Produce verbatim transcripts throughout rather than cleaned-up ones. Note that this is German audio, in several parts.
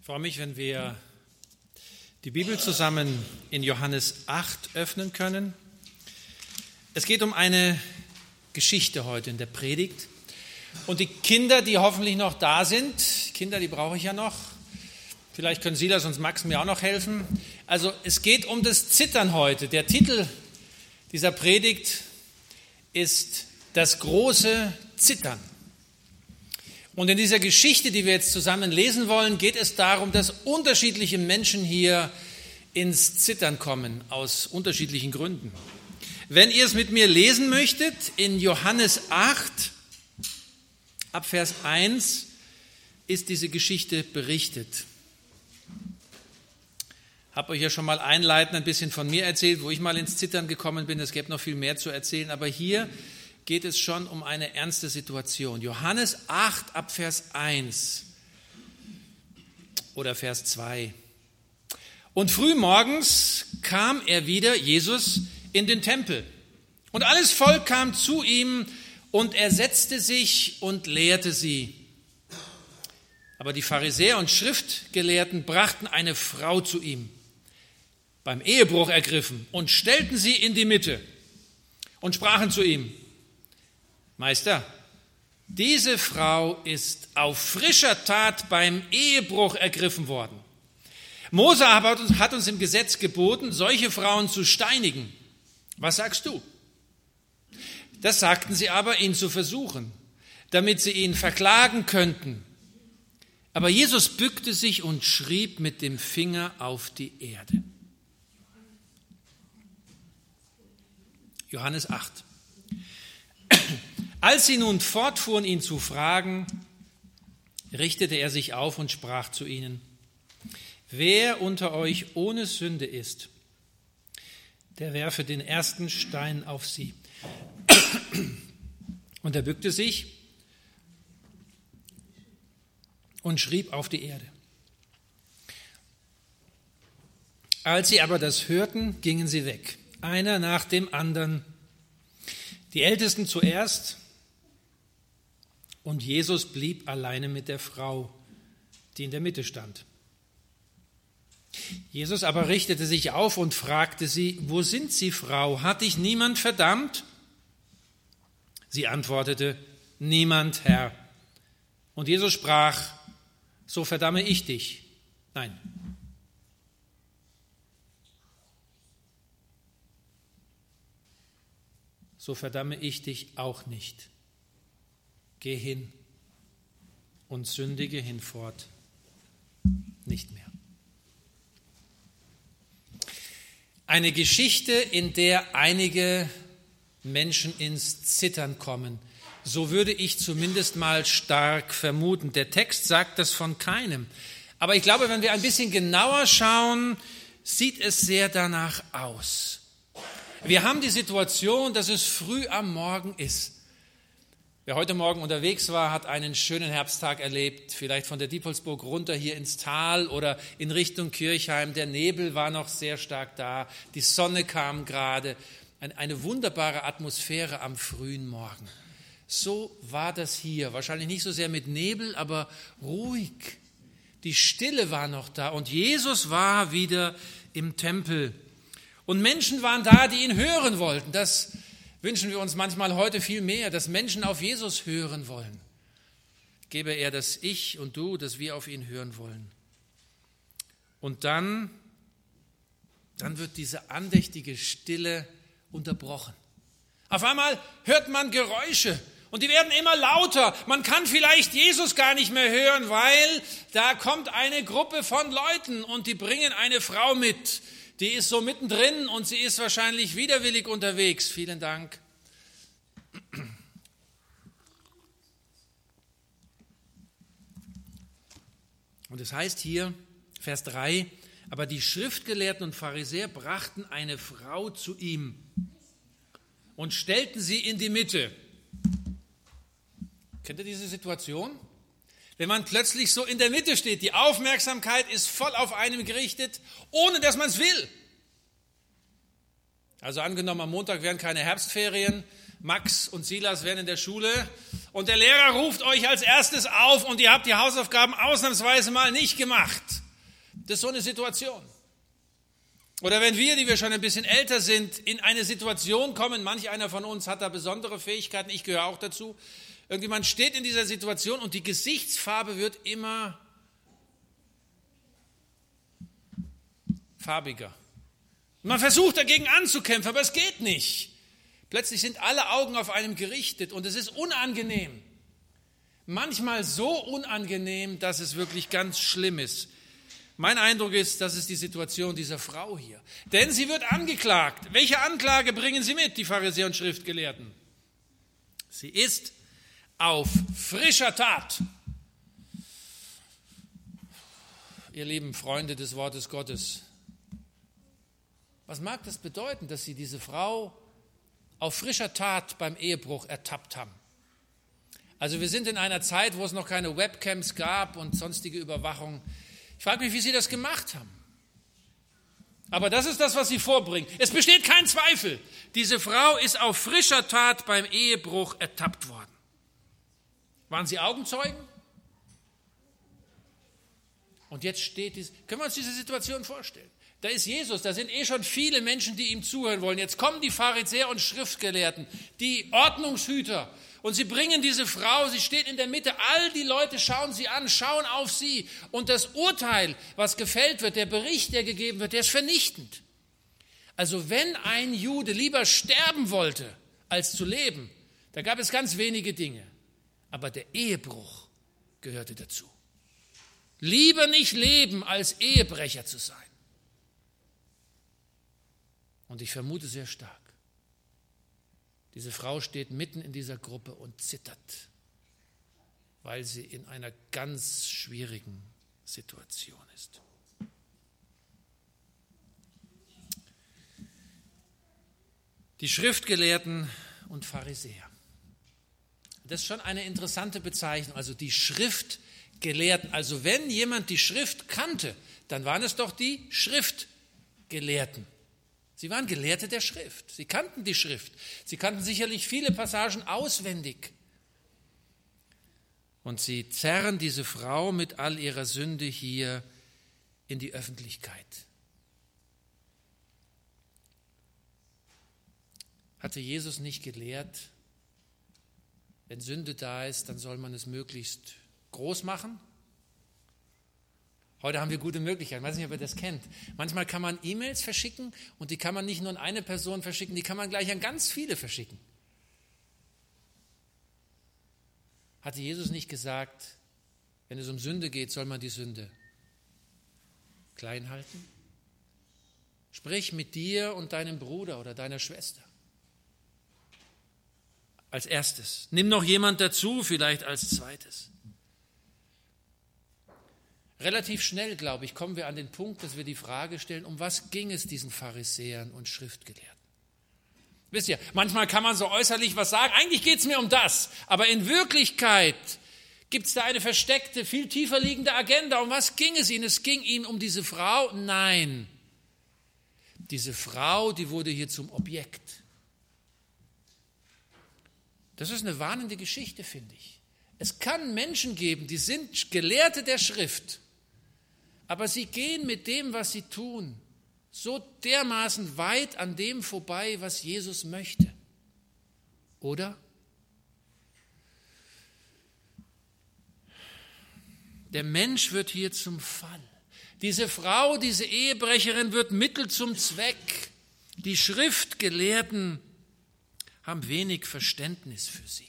Ich freue mich, wenn wir die Bibel zusammen in Johannes acht öffnen können. Es geht um eine Geschichte heute in der Predigt. Und die Kinder, die hoffentlich noch da sind, Kinder, die brauche ich ja noch. Vielleicht können Silas und Max mir auch noch helfen. Also es geht um das Zittern heute. Der Titel dieser Predigt ist das große Zittern. Und in dieser Geschichte, die wir jetzt zusammen lesen wollen, geht es darum, dass unterschiedliche Menschen hier ins Zittern kommen, aus unterschiedlichen Gründen. Wenn ihr es mit mir lesen möchtet, in Johannes acht, ab Vers eins, ist diese Geschichte berichtet. Ich habe euch ja schon mal einleitend ein bisschen von mir erzählt, wo ich mal ins Zittern gekommen bin. Es gäbe noch viel mehr zu erzählen, aber hier geht es schon um eine ernste Situation. Johannes acht ab Vers eins oder Vers zwei. Und frühmorgens kam er wieder, Jesus, in den Tempel. Und alles Volk kam zu ihm und er setzte sich und lehrte sie. Aber die Pharisäer und Schriftgelehrten brachten eine Frau zu ihm, beim Ehebruch ergriffen, und stellten sie in die Mitte und sprachen zu ihm: Meister, diese Frau ist auf frischer Tat beim Ehebruch ergriffen worden. Mose aber hat uns im Gesetz geboten, solche Frauen zu steinigen. Was sagst du? Das sagten sie aber, ihn zu versuchen, damit sie ihn verklagen könnten. Aber Jesus bückte sich und schrieb mit dem Finger auf die Erde. Johannes acht. Als sie nun fortfuhren, ihn zu fragen, richtete er sich auf und sprach zu ihnen: Wer unter euch ohne Sünde ist, der werfe den ersten Stein auf sie. Und er bückte sich und schrieb auf die Erde. Als sie aber das hörten, gingen sie weg, einer nach dem anderen, die Ältesten zuerst, und Jesus blieb alleine mit der Frau, die in der Mitte stand. Jesus aber richtete sich auf und fragte sie: Wo sind Sie, Frau? Hat dich niemand verdammt? Sie antwortete: Niemand, Herr. Und Jesus sprach: So verdamme ich dich. Nein. So verdamme ich dich auch nicht. Geh hin und sündige hinfort nicht mehr. Eine Geschichte, in der einige Menschen ins Zittern kommen. So würde ich zumindest mal stark vermuten. Der Text sagt das von keinem. Aber ich glaube, wenn wir ein bisschen genauer schauen, sieht es sehr danach aus. Wir haben die Situation, dass es früh am Morgen ist. Wer heute Morgen unterwegs war, hat einen schönen Herbsttag erlebt, vielleicht von der Diepholzburg runter hier ins Tal oder in Richtung Kirchheim. Der Nebel war noch sehr stark da, die Sonne kam gerade, eine wunderbare Atmosphäre am frühen Morgen. So war das hier, wahrscheinlich nicht so sehr mit Nebel, aber ruhig. Die Stille war noch da und Jesus war wieder im Tempel. Und Menschen waren da, die ihn hören wollten. Das wünschen wir uns manchmal heute viel mehr, dass Menschen auf Jesus hören wollen. Gebe er, dass ich und du, dass wir auf ihn hören wollen. Und dann, dann wird diese andächtige Stille unterbrochen. Auf einmal hört man Geräusche und die werden immer lauter. Man kann vielleicht Jesus gar nicht mehr hören, weil da kommt eine Gruppe von Leuten und die bringen eine Frau mit. Die ist so mittendrin und sie ist wahrscheinlich widerwillig unterwegs. Vielen Dank. Und es heißt hier, Vers drei, aber die Schriftgelehrten und Pharisäer brachten eine Frau zu ihm und stellten sie in die Mitte. Kennt ihr diese Situation? Wenn man plötzlich so in der Mitte steht, die Aufmerksamkeit ist voll auf einem gerichtet, ohne dass man es will. Also angenommen, am Montag wären keine Herbstferien, Max und Silas wären in der Schule und der Lehrer ruft euch als erstes auf und ihr habt die Hausaufgaben ausnahmsweise mal nicht gemacht. Das ist so eine Situation. Oder wenn wir, die wir schon ein bisschen älter sind, in eine Situation kommen, manch einer von uns hat da besondere Fähigkeiten, ich gehöre auch dazu, irgendjemand steht in dieser Situation und die Gesichtsfarbe wird immer farbiger. Man versucht dagegen anzukämpfen, aber es geht nicht. Plötzlich sind alle Augen auf einem gerichtet und es ist unangenehm. Manchmal so unangenehm, dass es wirklich ganz schlimm ist. Mein Eindruck ist, das ist die Situation dieser Frau hier. Denn sie wird angeklagt. Welche Anklage bringen sie mit, die Pharisäer und Schriftgelehrten? Sie ist auf frischer Tat. Ihr lieben Freunde des Wortes Gottes, was mag das bedeuten, dass sie diese Frau auf frischer Tat beim Ehebruch ertappt haben? Also wir sind in einer Zeit, wo es noch keine Webcams gab und sonstige Überwachung. Ich frage mich, wie sie das gemacht haben. Aber das ist das, was sie vorbringen. Es besteht kein Zweifel. Diese Frau ist auf frischer Tat beim Ehebruch ertappt worden. Waren sie Augenzeugen? Und jetzt steht dies. Können wir uns diese Situation vorstellen? Da ist Jesus, da sind eh schon viele Menschen, die ihm zuhören wollen. Jetzt kommen die Pharisäer und Schriftgelehrten, die Ordnungshüter. Und sie bringen diese Frau, sie steht in der Mitte, all die Leute schauen sie an, schauen auf sie. Und das Urteil, was gefällt wird, der Bericht, der gegeben wird, der ist vernichtend. Also wenn ein Jude lieber sterben wollte, als zu leben, da gab es ganz wenige Dinge. Aber der Ehebruch gehörte dazu. Lieber nicht leben, als Ehebrecher zu sein. Und ich vermute sehr stark, diese Frau steht mitten in dieser Gruppe und zittert, weil sie in einer ganz schwierigen Situation ist. Die Schriftgelehrten und Pharisäer. Das ist schon eine interessante Bezeichnung, also die Schriftgelehrten. Also wenn jemand die Schrift kannte, dann waren es doch die Schriftgelehrten. Sie waren Gelehrte der Schrift. Sie kannten die Schrift. Sie kannten sicherlich viele Passagen auswendig. Und sie zerren diese Frau mit all ihrer Sünde hier in die Öffentlichkeit. Hatte Jesus nicht gelehrt, wenn Sünde da ist, dann soll man es möglichst groß machen? Heute haben wir gute Möglichkeiten. Ich weiß nicht, ob ihr das kennt. Manchmal kann man E-Mails verschicken und die kann man nicht nur an eine Person verschicken, die kann man gleich an ganz viele verschicken. Hatte Jesus nicht gesagt, wenn es um Sünde geht, soll man die Sünde klein halten? Sprich mit dir und deinem Bruder oder deiner Schwester. Als erstes. Nimm noch jemand dazu, vielleicht als zweites. Relativ schnell, glaube ich, kommen wir an den Punkt, dass wir die Frage stellen, um was ging es diesen Pharisäern und Schriftgelehrten? Wisst ihr, manchmal kann man so äußerlich was sagen, eigentlich geht es mir um das, aber in Wirklichkeit gibt es da eine versteckte, viel tiefer liegende Agenda. Um was ging es ihnen? Es ging ihnen um diese Frau? Nein. Diese Frau, die wurde hier zum Objekt. Das ist eine warnende Geschichte, finde ich. Es kann Menschen geben, die sind Gelehrte der Schrift, aber sie gehen mit dem, was sie tun, so dermaßen weit an dem vorbei, was Jesus möchte. Oder? Der Mensch wird hier zum Fall. Diese Frau, diese Ehebrecherin wird Mittel zum Zweck. Die Schriftgelehrten haben wenig Verständnis für sie.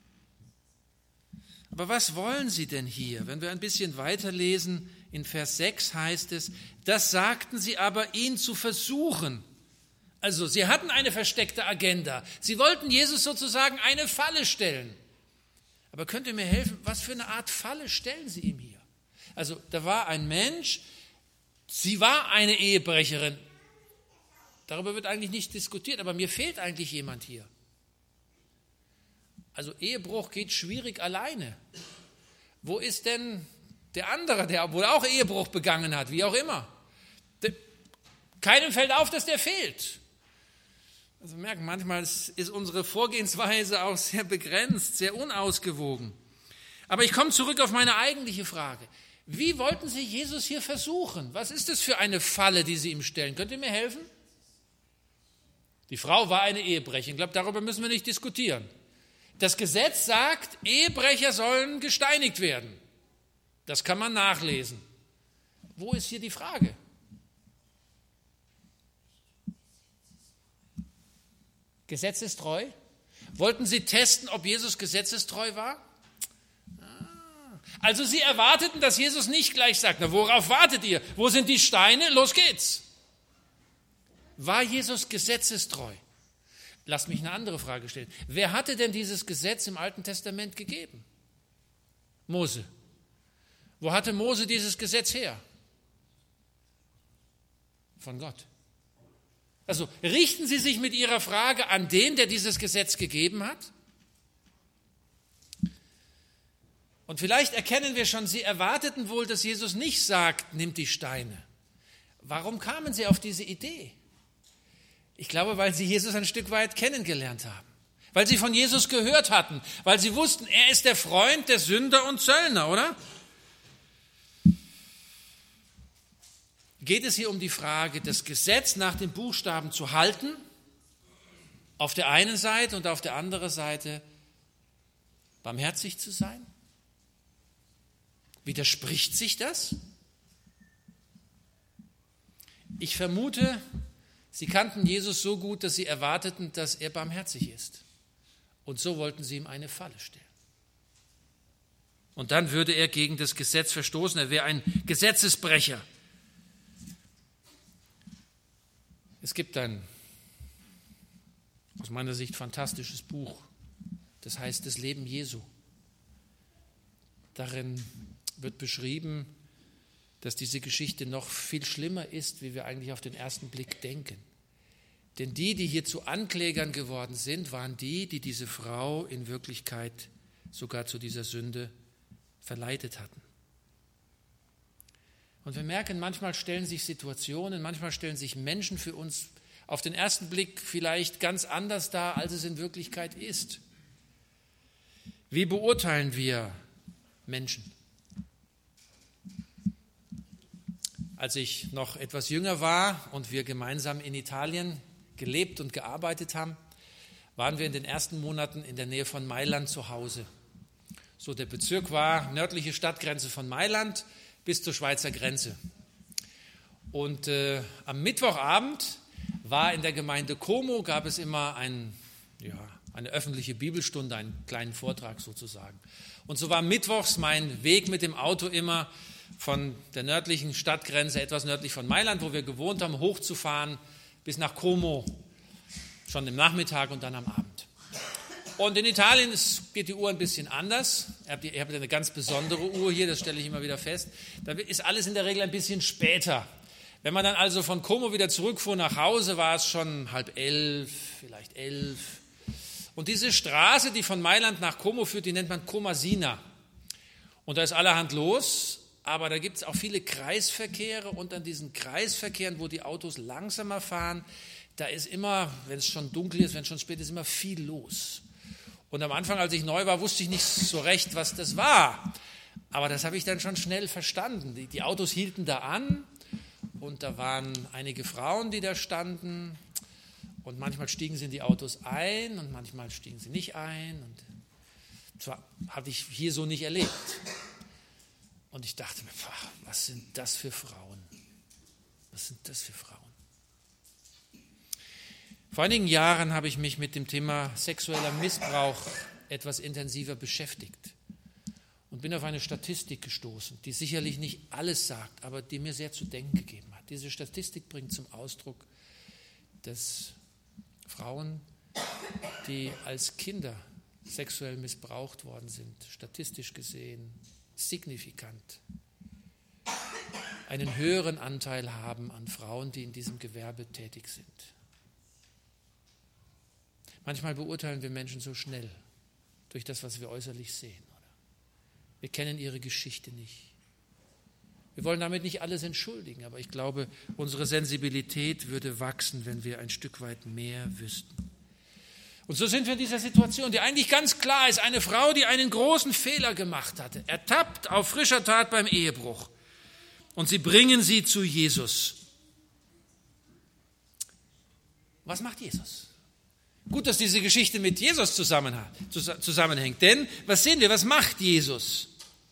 Aber was wollen sie denn hier? Wenn wir ein bisschen weiterlesen, in Vers sechs heißt es, das sagten sie aber, ihn zu versuchen. Also sie hatten eine versteckte Agenda. Sie wollten Jesus sozusagen eine Falle stellen. Aber könnt ihr mir helfen, was für eine Art Falle stellen sie ihm hier? Also da war ein Mensch, sie war eine Ehebrecherin. Darüber wird eigentlich nicht diskutiert, aber mir fehlt eigentlich jemand hier. Also Ehebruch geht schwierig alleine. Wo ist denn der andere, der wohl auch Ehebruch begangen hat, wie auch immer? Keinem fällt auf, dass der fehlt. Also wir merken, manchmal ist unsere Vorgehensweise auch sehr begrenzt, sehr unausgewogen. Aber ich komme zurück auf meine eigentliche Frage. Wie wollten Sie Jesus hier versuchen? Was ist das für eine Falle, die Sie ihm stellen? Könnt ihr mir helfen? Die Frau war eine Ehebrecherin. Ich glaube, darüber müssen wir nicht diskutieren. Das Gesetz sagt, Ehebrecher sollen gesteinigt werden. Das kann man nachlesen. Wo ist hier die Frage? Gesetzestreu? Wollten Sie testen, ob Jesus gesetzestreu war? Also Sie erwarteten, dass Jesus nicht gleich sagt, na, worauf wartet ihr? Wo sind die Steine? Los geht's. War Jesus gesetzestreu? Lass mich eine andere Frage stellen. Wer hatte denn dieses Gesetz im Alten Testament gegeben? Mose. Wo hatte Mose dieses Gesetz her? Von Gott. Also richten Sie sich mit Ihrer Frage an den, der dieses Gesetz gegeben hat? Und vielleicht erkennen wir schon, Sie erwarteten wohl, dass Jesus nicht sagt, nimmt die Steine. Warum kamen Sie auf diese Idee? Ich glaube, weil Sie Jesus ein Stück weit kennengelernt haben. Weil Sie von Jesus gehört hatten. Weil Sie wussten, er ist der Freund der Sünder und Zöllner, oder? Geht es hier um die Frage, das Gesetz nach den Buchstaben zu halten, auf der einen Seite und auf der anderen Seite barmherzig zu sein? Widerspricht sich das? Ich vermute, Sie kannten Jesus so gut, dass Sie erwarteten, dass er barmherzig ist. Und so wollten Sie ihm eine Falle stellen. Und dann würde er gegen das Gesetz verstoßen, er wäre ein Gesetzesbrecher. Es gibt ein, aus meiner Sicht, fantastisches Buch, das heißt Das Leben Jesu. Darin wird beschrieben, dass diese Geschichte noch viel schlimmer ist, wie wir eigentlich auf den ersten Blick denken. Denn die, die hier zu Anklägern geworden sind, waren die, die diese Frau in Wirklichkeit sogar zu dieser Sünde verleitet hatten. Und wir merken, manchmal stellen sich Situationen, manchmal stellen sich Menschen für uns auf den ersten Blick vielleicht ganz anders dar, als es in Wirklichkeit ist. Wie beurteilen wir Menschen? Als ich noch etwas jünger war und wir gemeinsam in Italien gelebt und gearbeitet haben, waren wir in den ersten Monaten in der Nähe von Mailand zu Hause. So, der Bezirk war nördliche Stadtgrenze von Mailand bis zur Schweizer Grenze. Und äh, am Mittwochabend war in der Gemeinde Como, gab es immer ein, ja, eine öffentliche Bibelstunde, einen kleinen Vortrag sozusagen. Und so war mittwochs mein Weg mit dem Auto immer von der nördlichen Stadtgrenze, etwas nördlich von Mailand, wo wir gewohnt haben, hochzufahren bis nach Como, schon im Nachmittag und dann am Abend. Und in Italien ist, geht die Uhr ein bisschen anders. Ihr habt, ihr habt eine ganz besondere Uhr hier, das stelle ich immer wieder fest. Da ist alles in der Regel ein bisschen später. Wenn man dann also von Como wieder zurückfuhr nach Hause, war es schon halb elf, vielleicht elf. Und diese Straße, die von Mailand nach Como führt, die nennt man Comasina. Und da ist allerhand los, aber da gibt es auch viele Kreisverkehre und an diesen Kreisverkehren, wo die Autos langsamer fahren, da ist immer, wenn es schon dunkel ist, wenn es schon spät ist, immer viel los. Und am Anfang, als ich neu war, wusste ich nicht so recht, was das war. Aber das habe ich dann schon schnell verstanden. Die, die Autos hielten da an und da waren einige Frauen, die da standen. Und manchmal stiegen sie in die Autos ein und manchmal stiegen sie nicht ein. Und das hatte ich hier so nicht erlebt. Und ich dachte mir, was sind das für Frauen? Was sind das für Frauen? Vor einigen Jahren habe ich mich mit dem Thema sexueller Missbrauch etwas intensiver beschäftigt und bin auf eine Statistik gestoßen, die sicherlich nicht alles sagt, aber die mir sehr zu denken gegeben hat. Diese Statistik bringt zum Ausdruck, dass Frauen, die als Kinder sexuell missbraucht worden sind, statistisch gesehen signifikant einen höheren Anteil haben an Frauen, die in diesem Gewerbe tätig sind. Manchmal beurteilen wir Menschen so schnell durch das, was wir äußerlich sehen. Oder? Wir kennen ihre Geschichte nicht. Wir wollen damit nicht alles entschuldigen, aber ich glaube, unsere Sensibilität würde wachsen, wenn wir ein Stück weit mehr wüssten. Und so sind wir in dieser Situation, die eigentlich ganz klar ist. Eine Frau, die einen großen Fehler gemacht hatte, ertappt auf frischer Tat beim Ehebruch. Und sie bringen sie zu Jesus. Was macht Jesus? Gut, dass diese Geschichte mit Jesus zusammenhängt. Denn, was sehen wir, was macht Jesus?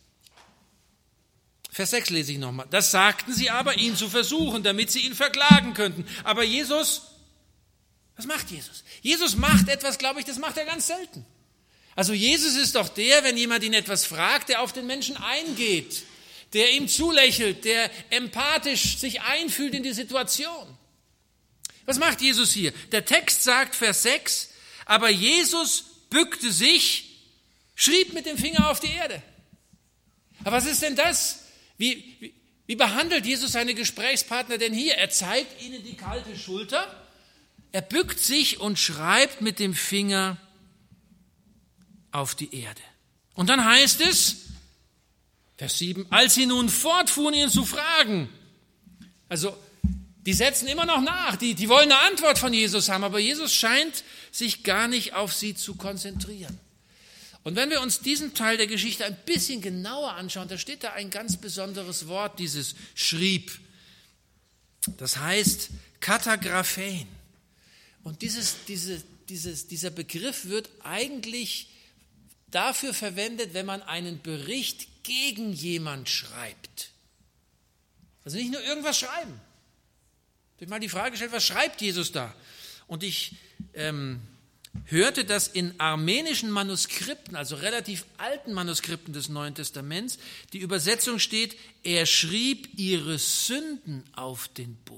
Vers sechs lese ich nochmal. Das sagten sie aber, ihn zu versuchen, damit sie ihn verklagen könnten. Aber Jesus, was macht Jesus? Jesus macht etwas, glaube ich, das macht er ganz selten. Also Jesus ist doch der, wenn jemand ihn etwas fragt, der auf den Menschen eingeht, der ihm zulächelt, der empathisch sich einfühlt in die Situation. Was macht Jesus hier? Der Text sagt, Vers sechs, aber Jesus bückte sich, schrieb mit dem Finger auf die Erde. Aber was ist denn das? Wie, wie, wie behandelt Jesus seine Gesprächspartner denn hier? Er zeigt ihnen die kalte Schulter, er bückt sich und schreibt mit dem Finger auf die Erde. Und dann heißt es, Vers sieben, als sie nun fortfuhren, ihn zu fragen. Also, die setzen immer noch nach, die, die wollen eine Antwort von Jesus haben, aber Jesus scheint sich gar nicht auf sie zu konzentrieren. Und wenn wir uns diesen Teil der Geschichte ein bisschen genauer anschauen, da steht da ein ganz besonderes Wort, dieses schrieb. Das heißt Katagraphein. Und dieses, diese, dieses, dieser Begriff wird eigentlich dafür verwendet, wenn man einen Bericht gegen jemand schreibt. Also nicht nur irgendwas schreiben. Ich habe mal die Frage gestellt, was schreibt Jesus da? Und ich ähm, hörte, dass in armenischen Manuskripten, also relativ alten Manuskripten des Neuen Testaments, die Übersetzung steht, er schrieb ihre Sünden auf den Boden.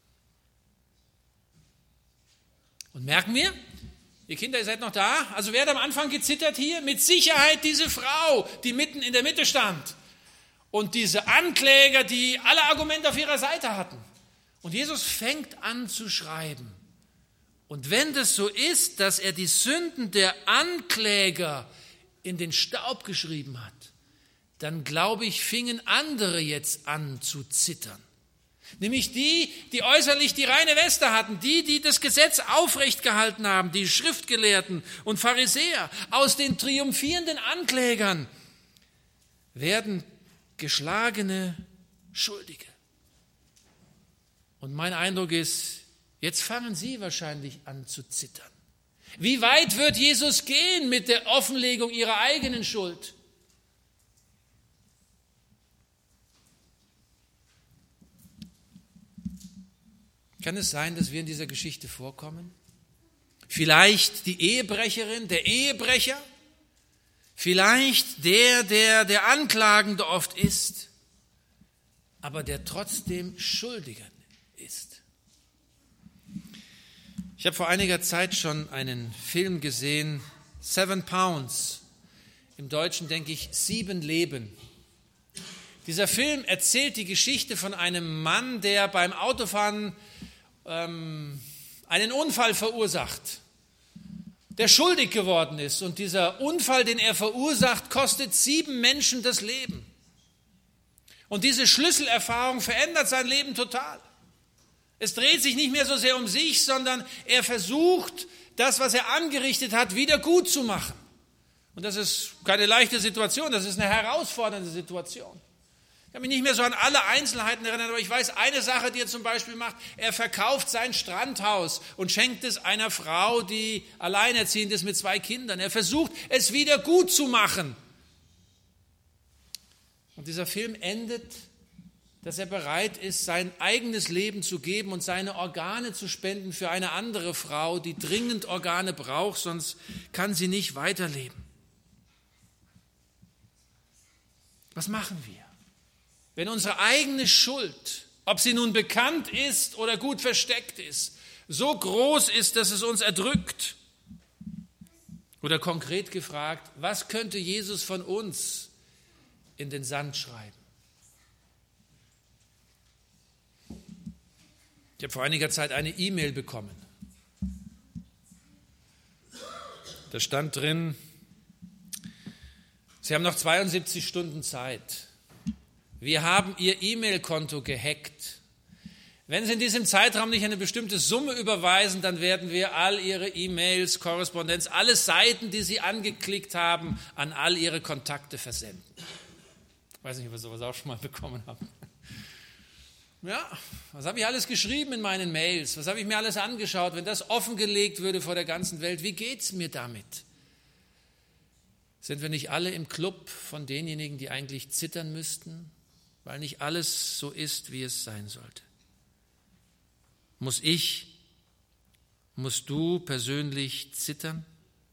Und merken wir, ihr Kinder, ihr seid noch da? Also wer hat am Anfang gezittert hier? Mit Sicherheit diese Frau, die mitten in der Mitte stand. Und diese Ankläger, die alle Argumente auf ihrer Seite hatten. Und Jesus fängt an zu schreiben. Und wenn das so ist, dass er die Sünden der Ankläger in den Staub geschrieben hat, dann glaube ich, fingen andere jetzt an zu zittern. Nämlich die, die äußerlich die reine Weste hatten, die, die das Gesetz aufrecht gehalten haben, die Schriftgelehrten und Pharisäer. Aus den triumphierenden Anklägern werden geschlagene Schuldige. Und mein Eindruck ist, jetzt fangen sie wahrscheinlich an zu zittern. Wie weit wird Jesus gehen mit der Offenlegung ihrer eigenen Schuld? Kann es sein, dass wir in dieser Geschichte vorkommen? Vielleicht die Ehebrecherin, der Ehebrecher? Vielleicht der, der der Anklagende oft ist, aber der trotzdem Schuldiger ist. Ich habe vor einiger Zeit schon einen Film gesehen, Seven Pounds. Im Deutschen denke ich, sieben Leben. Dieser Film erzählt die Geschichte von einem Mann, der beim Autofahren ähm, einen Unfall verursacht, der schuldig geworden ist. Und dieser Unfall, den er verursacht, kostet sieben Menschen das Leben. Und diese Schlüsselerfahrung verändert sein Leben total. Es dreht sich nicht mehr so sehr um sich, sondern er versucht, das, was er angerichtet hat, wieder gut zu machen. Und das ist keine leichte Situation, das ist eine herausfordernde Situation. Ich kann mich nicht mehr so an alle Einzelheiten erinnern, aber ich weiß eine Sache, die er zum Beispiel macht. Er verkauft sein Strandhaus und schenkt es einer Frau, die alleinerziehend ist mit zwei Kindern. Er versucht, es wieder gut zu machen. Und dieser Film endet, dass er bereit ist, sein eigenes Leben zu geben und seine Organe zu spenden für eine andere Frau, die dringend Organe braucht, sonst kann sie nicht weiterleben. Was machen wir, wenn unsere eigene Schuld, ob sie nun bekannt ist oder gut versteckt ist, so groß ist, dass es uns erdrückt? Oder konkret gefragt, was könnte Jesus von uns in den Sand schreiben? Ich habe vor einiger Zeit eine E-Mail bekommen. Da stand drin, Sie haben noch zweiundsiebzig Stunden Zeit. Wir haben ihr E-Mail-Konto gehackt. Wenn Sie in diesem Zeitraum nicht eine bestimmte Summe überweisen, dann werden wir all Ihre E-Mails, Korrespondenz, alle Seiten, die Sie angeklickt haben, an all Ihre Kontakte versenden. Ich weiß nicht, ob ihr sowas auch schon mal bekommen habt. Ja, was habe ich alles geschrieben in meinen Mails? Was habe ich mir alles angeschaut? Wenn das offengelegt würde vor der ganzen Welt, wie geht es mir damit? Sind wir nicht alle im Club von denjenigen, die eigentlich zittern müssten, weil nicht alles so ist, wie es sein sollte? Muss ich, musst du persönlich zittern?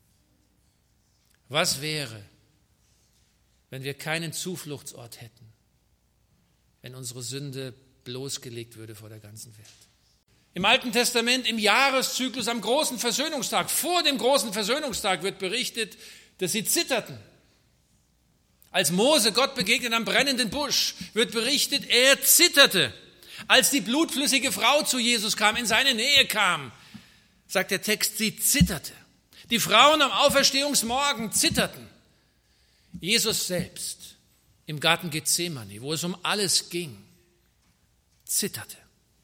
Was wäre, wenn wir keinen Zufluchtsort hätten, wenn unsere Sünde bloßgelegt würde vor der ganzen Welt? Im Alten Testament, im Jahreszyklus, am großen Versöhnungstag, vor dem großen Versöhnungstag wird berichtet, dass sie zitterten. Als Mose Gott begegnet am brennenden Busch, wird berichtet, er zitterte. Als die blutflüssige Frau zu Jesus kam, in seine Nähe kam, sagt der Text, sie zitterte. Die Frauen am Auferstehungsmorgen zitterten. Jesus selbst im Garten Gethsemane, wo es um alles ging, zitterte.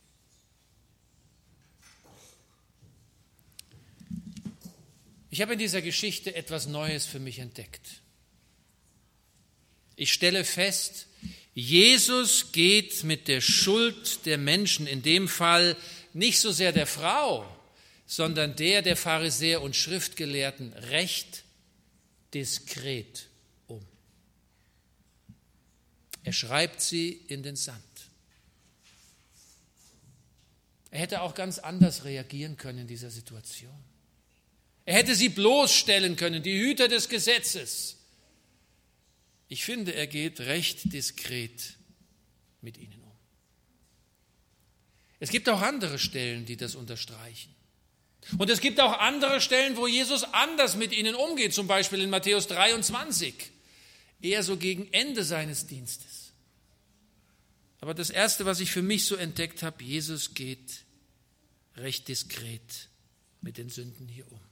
Ich habe in dieser Geschichte etwas Neues für mich entdeckt. Ich stelle fest, Jesus geht mit der Schuld der Menschen, in dem Fall nicht so sehr der Frau, sondern der der Pharisäer und Schriftgelehrten, recht diskret um. Er schreibt sie in den Sand. Er hätte auch ganz anders reagieren können in dieser Situation. Er hätte sie bloßstellen können, die Hüter des Gesetzes. Ich finde, er geht recht diskret mit ihnen um. Es gibt auch andere Stellen, die das unterstreichen. Und es gibt auch andere Stellen, wo Jesus anders mit ihnen umgeht, zum Beispiel in Matthäus dreiundzwanzig, eher so gegen Ende seines Dienstes. Aber das Erste, was ich für mich so entdeckt habe, Jesus geht recht diskret mit den Sünden hier um.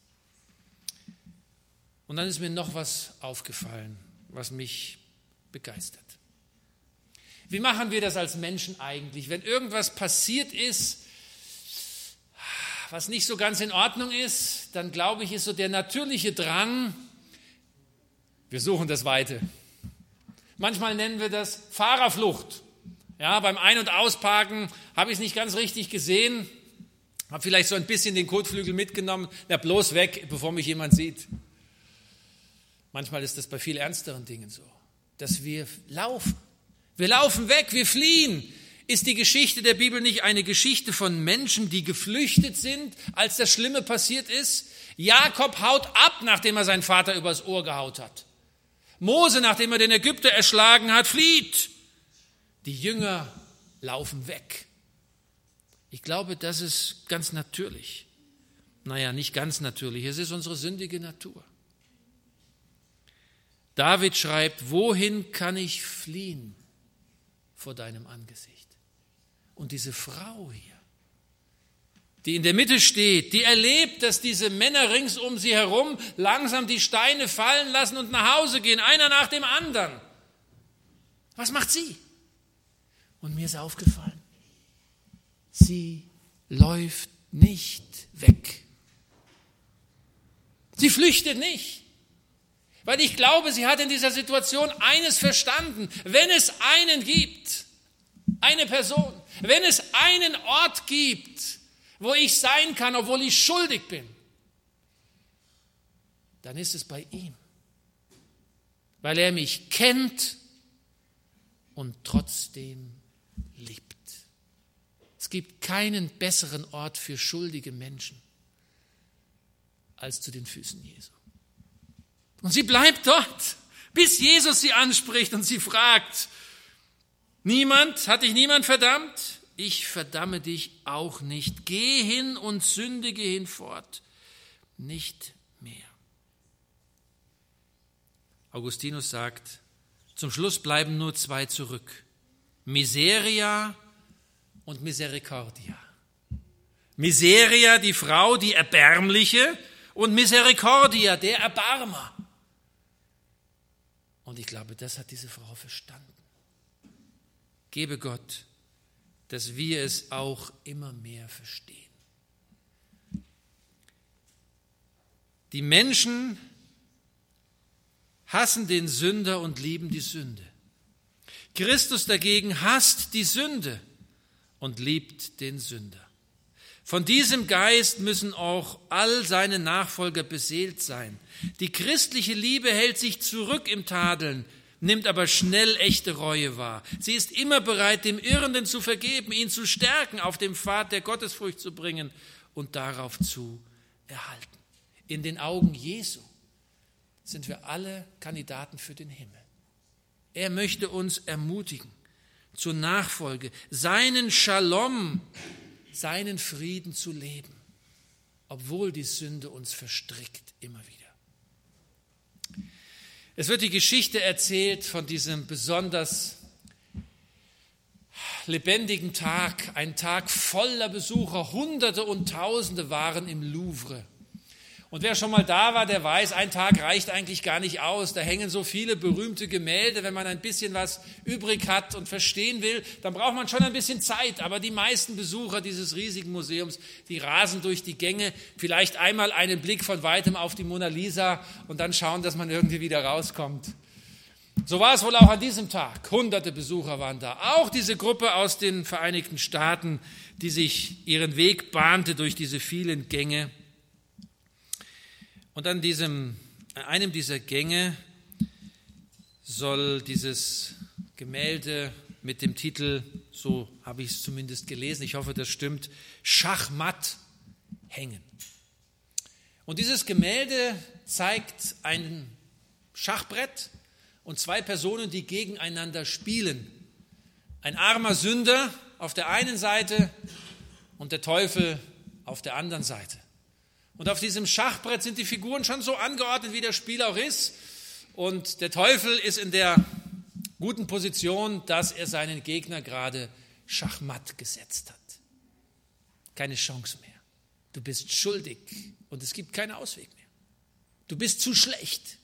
Und dann ist mir noch was aufgefallen, was mich begeistert. Wie machen wir das als Menschen eigentlich? Wenn irgendwas passiert ist, was nicht so ganz in Ordnung ist, dann glaube ich, ist so der natürliche Drang, wir suchen das Weite. Manchmal nennen wir das Fahrerflucht. Ja, beim Ein- und Ausparken habe ich es nicht ganz richtig gesehen, habe vielleicht so ein bisschen den Kotflügel mitgenommen, na bloß weg, bevor mich jemand sieht. Manchmal ist das bei viel ernsteren Dingen so, dass wir laufen. Wir laufen weg, wir fliehen. Ist die Geschichte der Bibel nicht eine Geschichte von Menschen, die geflüchtet sind, als das Schlimme passiert ist? Jakob haut ab, nachdem er seinen Vater übers Ohr gehaut hat. Mose, nachdem er den Ägypter erschlagen hat, flieht. Die Jünger laufen weg. Ich glaube, das ist ganz natürlich. Naja, nicht ganz natürlich, es ist unsere sündige Natur. David schreibt, wohin kann ich fliehen vor deinem Angesicht? Und diese Frau hier, die in der Mitte steht, die erlebt, dass diese Männer rings um sie herum langsam die Steine fallen lassen und nach Hause gehen, einer nach dem anderen. Was macht sie? Und mir ist aufgefallen, sie läuft nicht weg. Sie flüchtet nicht. Weil ich glaube, sie hat in dieser Situation eines verstanden. Wenn es einen gibt, eine Person, wenn es einen Ort gibt, wo ich sein kann, obwohl ich schuldig bin, dann ist es bei ihm. Weil er mich kennt und trotzdem liebt. Es gibt keinen besseren Ort für schuldige Menschen als zu den Füßen Jesu. Und sie bleibt dort, bis Jesus sie anspricht und sie fragt, niemand, hat dich niemand verdammt? Ich verdamme dich auch nicht. Geh hin und sündige hinfort, nicht mehr. Augustinus sagt, zum Schluss bleiben nur zwei zurück. Miseria und Misericordia. Miseria, die Frau, die Erbärmliche, und Misericordia, der Erbarmer. Und ich glaube, das hat diese Frau verstanden. Gebe Gott, dass wir es auch immer mehr verstehen. Die Menschen hassen den Sünder und lieben die Sünde. Christus dagegen hasst die Sünde und liebt den Sünder. Von diesem Geist müssen auch all seine Nachfolger beseelt sein. Die christliche Liebe hält sich zurück im Tadeln, nimmt aber schnell echte Reue wahr. Sie ist immer bereit, dem Irrenden zu vergeben, ihn zu stärken, auf dem Pfad der Gottesfurcht zu bringen und darauf zu erhalten. In den Augen Jesu sind wir alle Kandidaten für den Himmel. Er möchte uns ermutigen zur Nachfolge, seinen Shalom, seinen Frieden zu leben, obwohl die Sünde uns verstrickt immer wieder. Es wird die Geschichte erzählt von diesem besonders lebendigen Tag, ein Tag voller Besucher. Hunderte und Tausende waren im Louvre. Und wer schon mal da war, der weiß, ein Tag reicht eigentlich gar nicht aus. Da hängen so viele berühmte Gemälde. Wenn man ein bisschen was übrig hat und verstehen will, dann braucht man schon ein bisschen Zeit. Aber die meisten Besucher dieses riesigen Museums, die rasen durch die Gänge, vielleicht einmal einen Blick von weitem auf die Mona Lisa und dann schauen, dass man irgendwie wieder rauskommt. So war es wohl auch an diesem Tag. Hunderte Besucher waren da. Auch diese Gruppe aus den Vereinigten Staaten, die sich ihren Weg bahnte durch diese vielen Gänge. Und an diesem, an einem dieser Gänge soll dieses Gemälde mit dem Titel, so habe ich es zumindest gelesen, ich hoffe, das stimmt, Schachmatt hängen. Und dieses Gemälde zeigt ein Schachbrett und zwei Personen, die gegeneinander spielen. Ein armer Sünder auf der einen Seite und der Teufel auf der anderen Seite. Und auf diesem Schachbrett sind die Figuren schon so angeordnet, wie der Spieler auch ist. Und der Teufel ist in der guten Position, dass er seinen Gegner gerade schachmatt gesetzt hat. Keine Chance mehr. Du bist schuldig und es gibt keinen Ausweg mehr. Du bist zu schlecht.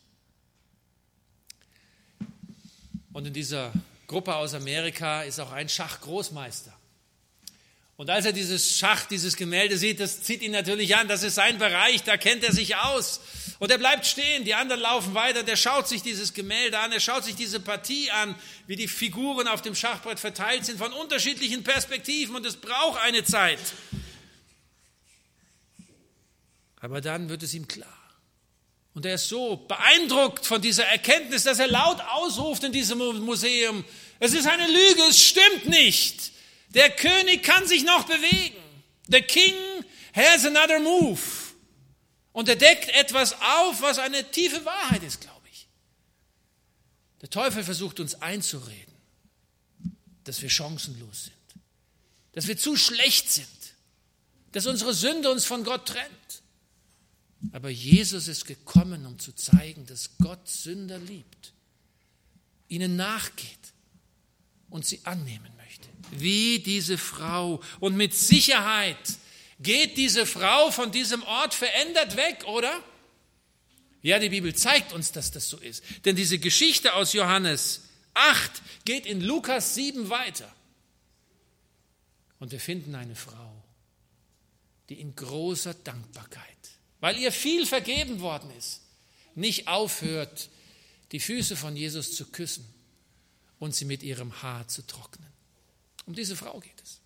Und in dieser Gruppe aus Amerika ist auch ein Schachgroßmeister. Und als er dieses Schach, dieses Gemälde sieht, das zieht ihn natürlich an, das ist sein Bereich, da kennt er sich aus. Und er bleibt stehen, die anderen laufen weiter, der schaut sich dieses Gemälde an, er schaut sich diese Partie an, wie die Figuren auf dem Schachbrett verteilt sind, von unterschiedlichen Perspektiven, und es braucht eine Zeit. Aber dann wird es ihm klar. Und er ist so beeindruckt von dieser Erkenntnis, dass er laut ausruft in diesem Museum, es ist eine Lüge, es stimmt nicht. Der König kann sich noch bewegen. The king has another move. Und er deckt etwas auf, was eine tiefe Wahrheit ist, glaube ich. Der Teufel versucht uns einzureden, dass wir chancenlos sind, dass wir zu schlecht sind, dass unsere Sünde uns von Gott trennt. Aber Jesus ist gekommen, um zu zeigen, dass Gott Sünder liebt, ihnen nachgeht und sie annehmen möchte. Wie diese Frau. Und mit Sicherheit geht diese Frau von diesem Ort verändert weg, oder? Ja, die Bibel zeigt uns, dass das so ist. Denn diese Geschichte aus Johannes acht geht in Lukas sieben weiter. Und wir finden eine Frau, die in großer Dankbarkeit, weil ihr viel vergeben worden ist, nicht aufhört, die Füße von Jesus zu küssen und sie mit ihrem Haar zu trocknen. Um diese Frau geht es.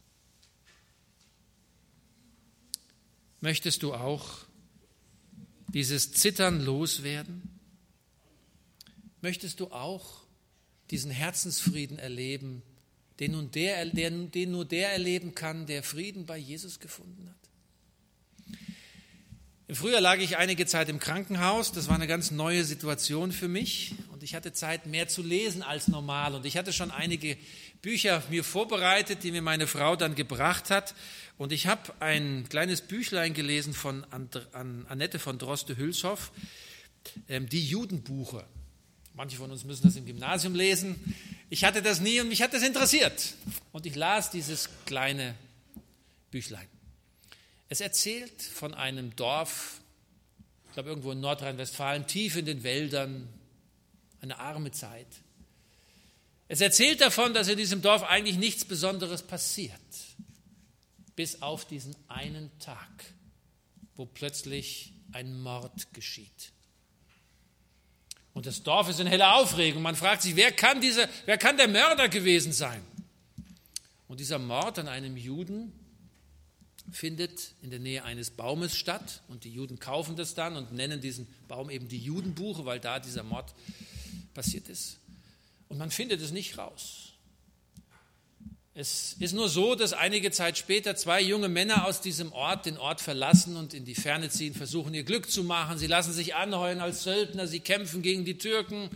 Möchtest du auch dieses Zittern loswerden? Möchtest du auch diesen Herzensfrieden erleben, den nur der, den nur der erleben kann, der Frieden bei Jesus gefunden hat? Im Frühjahr lag ich einige Zeit im Krankenhaus. Das war eine ganz neue Situation für mich. Und ich hatte Zeit, mehr zu lesen als normal. Und ich hatte schon einige Bücher mir vorbereitet, die mir meine Frau dann gebracht hat. Und ich habe ein kleines Büchlein gelesen von Annette von Droste-Hülshoff, die Judenbuche. Manche von uns müssen das im Gymnasium lesen. Ich hatte das nie und mich hat das interessiert. Und ich las dieses kleine Büchlein. Es erzählt von einem Dorf, ich glaube irgendwo in Nordrhein-Westfalen, tief in den Wäldern, eine arme Zeit. Es erzählt davon, dass in diesem Dorf eigentlich nichts Besonderes passiert, bis auf diesen einen Tag, wo plötzlich ein Mord geschieht. Und das Dorf ist in heller Aufregung. Man fragt sich, wer kann, dieser, wer kann der Mörder gewesen sein? Und dieser Mord an einem Juden findet in der Nähe eines Baumes statt. Und die Juden kaufen das dann und nennen diesen Baum eben die Judenbuche, weil da dieser Mord passiert ist. Und man findet es nicht raus. Es ist nur so, dass einige Zeit später zwei junge Männer aus diesem Ort den Ort verlassen und in die Ferne ziehen, versuchen ihr Glück zu machen. Sie lassen sich anheuern als Söldner, sie kämpfen gegen die Türken.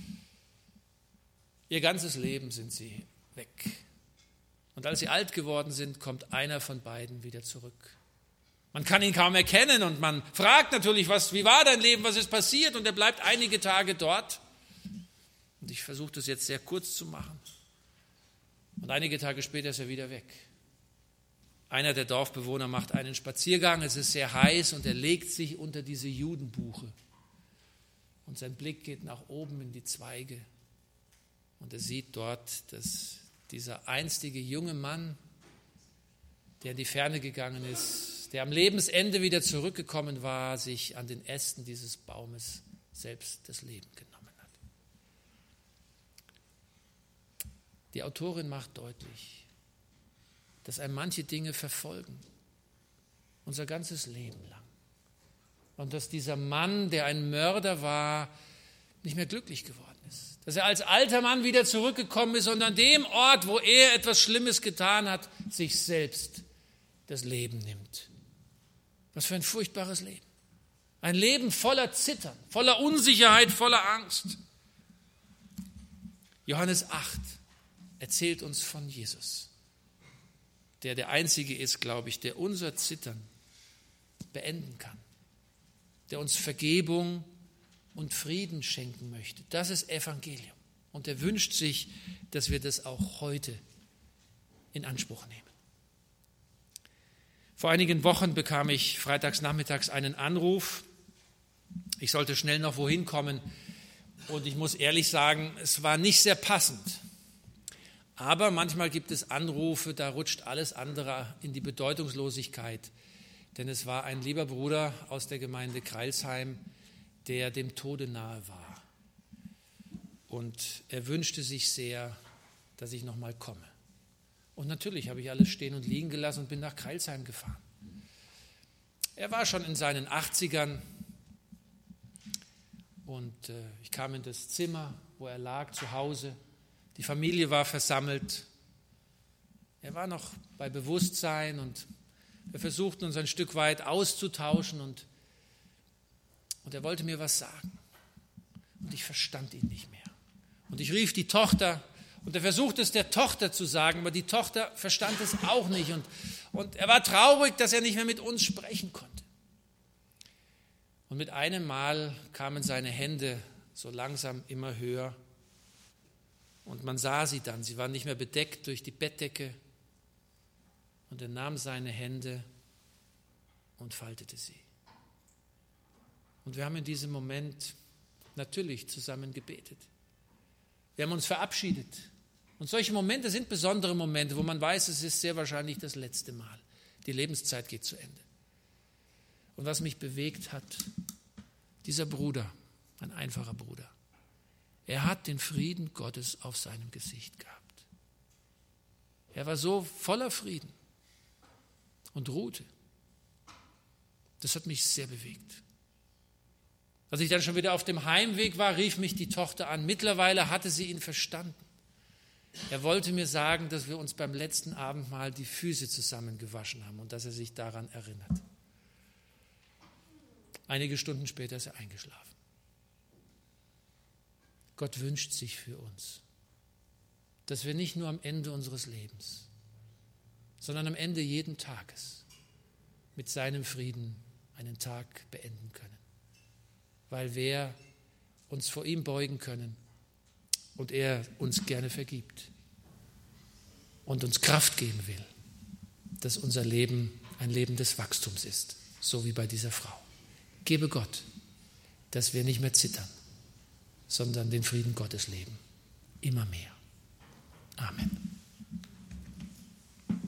Ihr ganzes Leben sind sie weg. Und als sie alt geworden sind, kommt einer von beiden wieder zurück. Man kann ihn kaum erkennen und man fragt natürlich, was, wie war dein Leben, was ist passiert? Und er bleibt einige Tage dort. Und ich versuche das jetzt sehr kurz zu machen. Und einige Tage später ist er wieder weg. Einer der Dorfbewohner macht einen Spaziergang, es ist sehr heiß und er legt sich unter diese Judenbuche. Und sein Blick geht nach oben in die Zweige. Und er sieht dort, dass dieser einstige junge Mann, der in die Ferne gegangen ist, der am Lebensende wieder zurückgekommen war, sich an den Ästen dieses Baumes selbst das Leben genommen hat. Die Autorin macht deutlich, dass einem manche Dinge verfolgen, unser ganzes Leben lang. Und dass dieser Mann, der ein Mörder war, nicht mehr glücklich geworden ist. Dass er als alter Mann wieder zurückgekommen ist und an dem Ort, wo er etwas Schlimmes getan hat, sich selbst das Leben nimmt. Was für ein furchtbares Leben. Ein Leben voller Zittern, voller Unsicherheit, voller Angst. Johannes acht erzählt uns von Jesus, der der Einzige ist, glaube ich, der unser Zittern beenden kann, der uns Vergebung und Frieden schenken möchte. Das ist Evangelium. Und er wünscht sich, dass wir das auch heute in Anspruch nehmen. Vor einigen Wochen bekam ich freitags nachmittags einen Anruf. Ich sollte schnell noch wohin kommen und ich muss ehrlich sagen, es war nicht sehr passend. Aber manchmal gibt es Anrufe, da rutscht alles andere in die Bedeutungslosigkeit. Denn es war ein lieber Bruder aus der Gemeinde Crailsheim, der dem Tode nahe war. Und er wünschte sich sehr, dass ich noch mal komme. Und natürlich habe ich alles stehen und liegen gelassen und bin nach Crailsheim gefahren. Er war schon in seinen achtzigern und äh, ich kam in das Zimmer, wo er lag, zu Hause. Die Familie war versammelt. Er war noch bei Bewusstsein und wir versuchten uns ein Stück weit auszutauschen und, und er wollte mir was sagen. Und ich verstand ihn nicht mehr. Und ich rief die Tochter und er versuchte es der Tochter zu sagen, aber die Tochter verstand es auch nicht. Und, und er war traurig, dass er nicht mehr mit uns sprechen konnte. Und mit einem Mal kamen seine Hände so langsam immer höher. Und man sah sie dann, sie waren nicht mehr bedeckt durch die Bettdecke. Und er nahm seine Hände und faltete sie. Und wir haben in diesem Moment natürlich zusammen gebetet. Wir haben uns verabschiedet. Und solche Momente sind besondere Momente, wo man weiß, es ist sehr wahrscheinlich das letzte Mal. Die Lebenszeit geht zu Ende. Und was mich bewegt hat, dieser Bruder, ein einfacher Bruder, er hat den Frieden Gottes auf seinem Gesicht gehabt. Er war so voller Frieden und ruhte. Das hat mich sehr bewegt. Als ich dann schon wieder auf dem Heimweg war, rief mich die Tochter an. Mittlerweile hatte sie ihn verstanden. Er wollte mir sagen, dass wir uns beim letzten Abendmahl die Füße zusammen gewaschen haben und dass er sich daran erinnert. Einige Stunden später ist er eingeschlafen. Gott wünscht sich für uns, dass wir nicht nur am Ende unseres Lebens, sondern am Ende jeden Tages mit seinem Frieden einen Tag beenden können, weil wir uns vor ihm beugen können und er uns gerne vergibt und uns Kraft geben will, dass unser Leben ein Leben des Wachstums ist, so wie bei dieser Frau. Gebe Gott, dass wir nicht mehr zittern, sondern den Frieden Gottes leben, immer mehr. Amen.